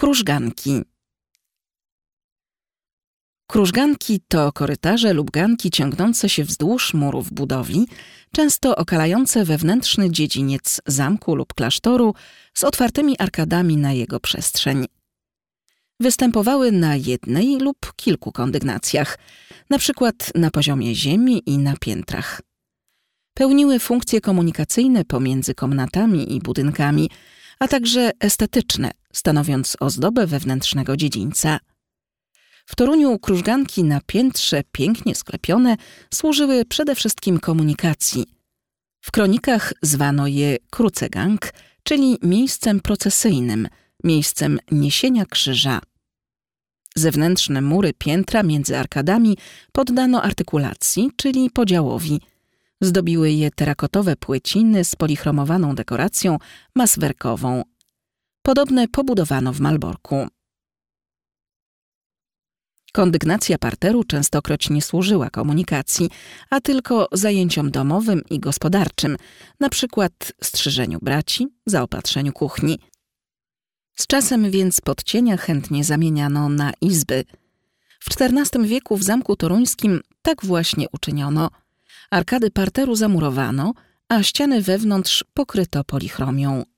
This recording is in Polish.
Krużganki. Krużganki to korytarze lub ganki ciągnące się wzdłuż murów budowli, często okalające wewnętrzny dziedziniec zamku lub klasztoru z otwartymi arkadami na jego przestrzeń. Występowały na jednej lub kilku kondygnacjach, na przykład na poziomie ziemi i na piętrach. Pełniły funkcje komunikacyjne pomiędzy komnatami i budynkami, a także estetyczne, stanowiąc ozdobę wewnętrznego dziedzińca. W Toruniu krużganki na piętrze pięknie sklepione służyły przede wszystkim komunikacji. W kronikach zwano je krucegang, czyli miejscem procesyjnym, miejscem niesienia krzyża. Zewnętrzne mury piętra między arkadami poddano artykulacji, czyli podziałowi. Zdobiły je terakotowe płyciny z polichromowaną dekoracją maswerkową. Podobne pobudowano w Malborku. Kondygnacja parteru częstokroć nie służyła komunikacji, a tylko zajęciom domowym i gospodarczym, na przykład strzyżeniu braci, zaopatrzeniu kuchni. Z czasem więc podcienia chętnie zamieniano na izby. W XIV wieku w Zamku Toruńskim tak właśnie uczyniono. Arkady parteru zamurowano, a ściany wewnątrz pokryto polichromią.